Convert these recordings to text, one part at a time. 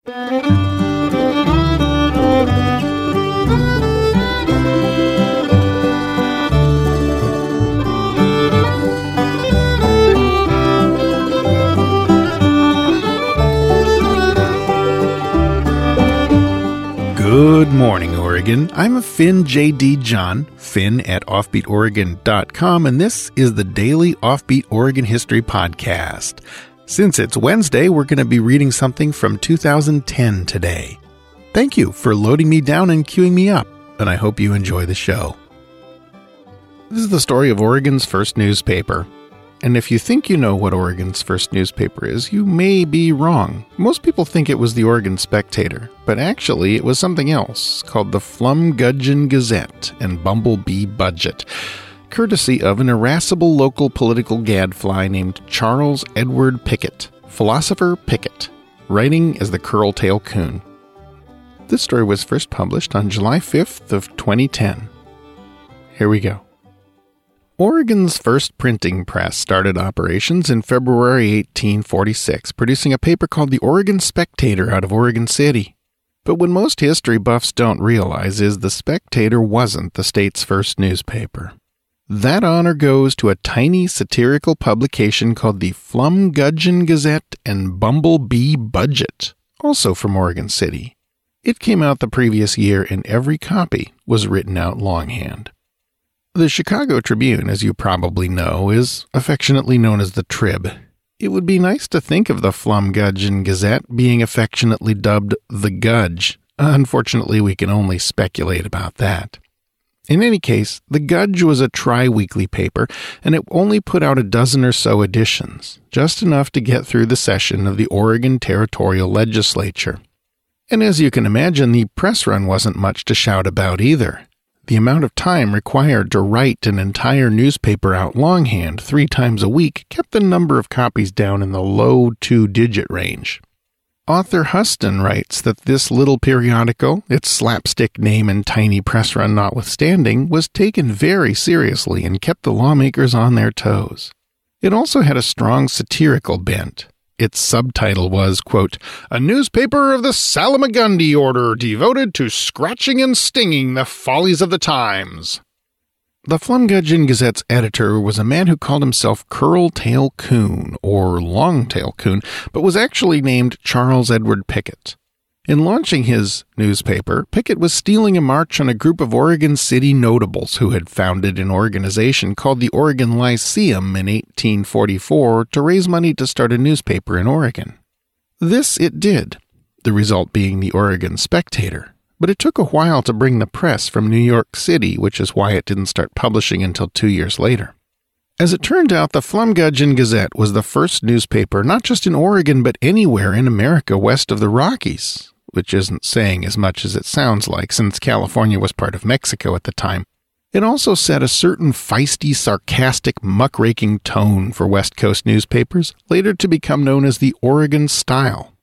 Good morning, Oregon. I'm Finn J.D. John, Finn at offbeatoregon.com, and this is the Daily Offbeat Oregon History Podcast. Since it's Wednesday, we're going to be reading something from 2010 today. Thank you for loading me down and queuing me up, and I hope you enjoy the show. This is the story of Oregon's first newspaper. And if you think you know what Oregon's first newspaper is, you may be wrong. Most people think it was the Oregon Spectator, but actually it was something else called the Flumgudgeon Gazette and Bumblebee Budget, courtesy of an irascible local political gadfly named Charles Edward Pickett, Philosopher Pickett, writing as the Curl-Tail Coon. This story was first published on July 5th of 2010. Here we go. Oregon's first printing press started operations in February 1846, producing a paper called the Oregon Spectator out of Oregon City. But what most history buffs don't realize is the Spectator wasn't the state's first newspaper. That honor goes to a tiny satirical publication called the Flumgudgeon Gazette and Bumblebee Budget, also from Oregon City. It came out the previous year and every copy was written out longhand. The Chicago Tribune, as you probably know, is affectionately known as the Trib. It would be nice to think of the Flumgudgeon Gazette being affectionately dubbed the Gudge. Unfortunately, we can only speculate about that. In any case, the Gudge was a tri-weekly paper, and it only put out a dozen or so editions, just enough to get through the session of the Oregon Territorial Legislature. And as you can imagine, the press run wasn't much to shout about either. The amount of time required to write an entire newspaper out longhand 3 times a week kept the number of copies down in the low 2-digit range. Author Huston writes that this little periodical, its slapstick name and tiny press run notwithstanding, was taken very seriously and kept the lawmakers on their toes. It also had a strong satirical bent. Its subtitle was, quote, "A newspaper of the Salamagundi order devoted to scratching and stinging the follies of the times." The Flumgudgeon Gazette's editor was a man who called himself Curl-Tail Coon, or Long-Tail Coon, but was actually named Charles Edward Pickett. In launching his newspaper, Pickett was stealing a march on a group of Oregon City notables who had founded an organization called the Oregon Lyceum in 1844 to raise money to start a newspaper in Oregon. This it did, the result being the Oregon Spectator, but it took a while to bring the press from New York City, which is why it didn't start publishing until 2 years later. As it turned out, the Flumgudgeon Gazette was the first newspaper not just in Oregon but anywhere in America west of the Rockies, which isn't saying as much as it sounds like since California was part of Mexico at the time. It also set a certain feisty, sarcastic, muckraking tone for West Coast newspapers, later to become known as the Oregon Style.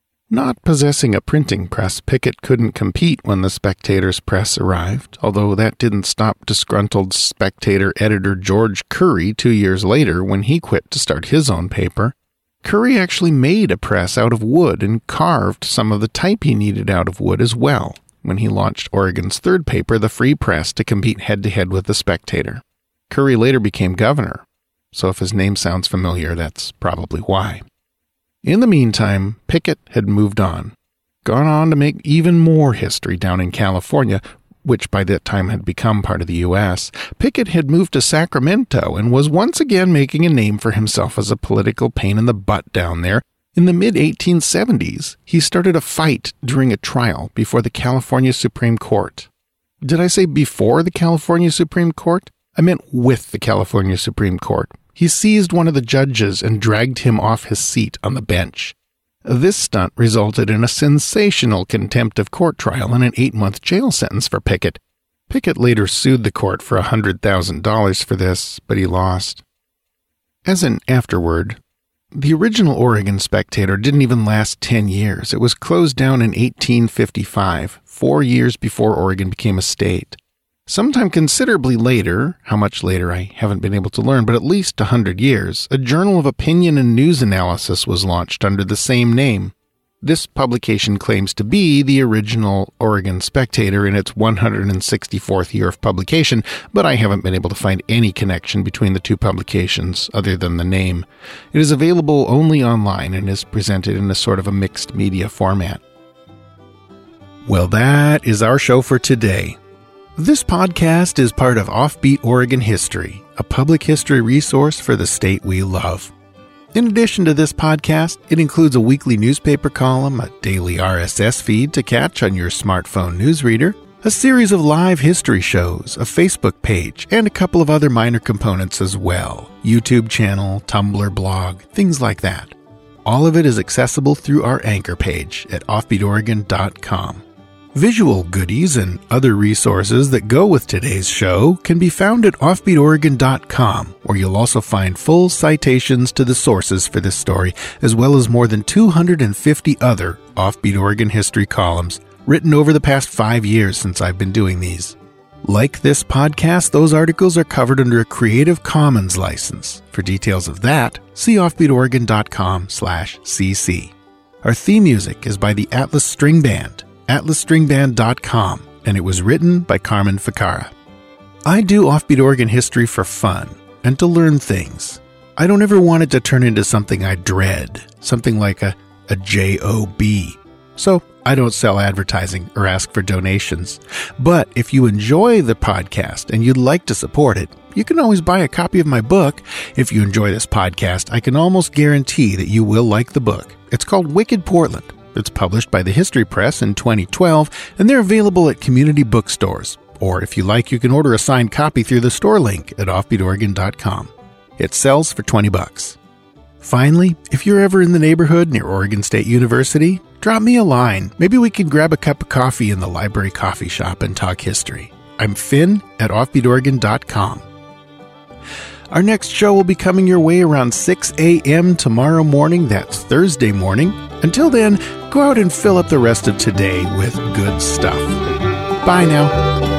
Not possessing a printing press, Pickett couldn't compete when the Spectator's press arrived, although that didn't stop disgruntled Spectator editor George Curry 2 years later when he quit to start his own paper. Curry actually made a press out of wood and carved some of the type he needed out of wood as well when he launched Oregon's third paper, the Free Press, to compete head-to-head with the Spectator. Curry later became governor, so if his name sounds familiar, that's probably why. In the meantime, Pickett had moved on, gone on to make even more history down in California, which by that time had become part of the U.S., Pickett had moved to Sacramento and was once again making a name for himself as a political pain in the butt down there. In the mid-1870s, he started a fight during a trial before the California Supreme Court. Did I say before the California Supreme Court? I meant with the California Supreme Court. He seized one of the judges and dragged him off his seat on the bench. This stunt resulted in a sensational contempt of court trial and an 8-month jail sentence for Pickett. Pickett later sued the court for $100,000 for this, but he lost. As an afterword, the original Oregon Spectator didn't even last 10 years. It was closed down in 1855, 4 years before Oregon became a state. Sometime considerably later, how much later I haven't been able to learn, but at least 100 years, a journal of opinion and news analysis was launched under the same name. This publication claims to be the original Oregon Spectator in its 164th year of publication, but I haven't been able to find any connection between the two publications other than the name. It is available only online and is presented in a sort of a mixed media format. Well, that is our show for today. This podcast is part of Offbeat Oregon History, a public history resource for the state we love. In addition to this podcast, it includes a weekly newspaper column, a daily RSS feed to catch on your smartphone newsreader, a series of live history shows, a Facebook page, and a couple of other minor components as well. YouTube channel, Tumblr blog, things like that. All of it is accessible through our anchor page at offbeatoregon.com. Visual goodies and other resources that go with today's show can be found at offbeatoregon.com, where you'll also find full citations to the sources for this story, as well as more than 250 other Offbeat Oregon history columns written over the past 5 years since I've been doing these. Like this podcast, those articles are covered under a Creative Commons license. For details of that, see offbeatoregon.com/cc. Our theme music is by the Atlas String Band, atlasstringband.com, and it was written by Carmen Ficara. I do Offbeat Oregon history for fun and to learn things. I don't ever want it to turn into something I dread, something like a job. So I don't sell advertising or ask for donations. But if you enjoy the podcast and you'd like to support it, you can always buy a copy of my book. If you enjoy this podcast, I can almost guarantee that you will like the book. It's called Wicked Portland. It's published by the History Press in 2012, and they're available at community bookstores. Or if you like, you can order a signed copy through the store link at offbeatoregon.com. It sells for $20. Finally, if you're ever in the neighborhood near Oregon State University, drop me a line. Maybe we can grab a cup of coffee in the library coffee shop and talk history. I'm Finn at offbeatoregon.com. Our next show will be coming your way around 6 a.m. tomorrow morning. That's Thursday morning. Until then, go out and fill up the rest of today with good stuff. Bye now.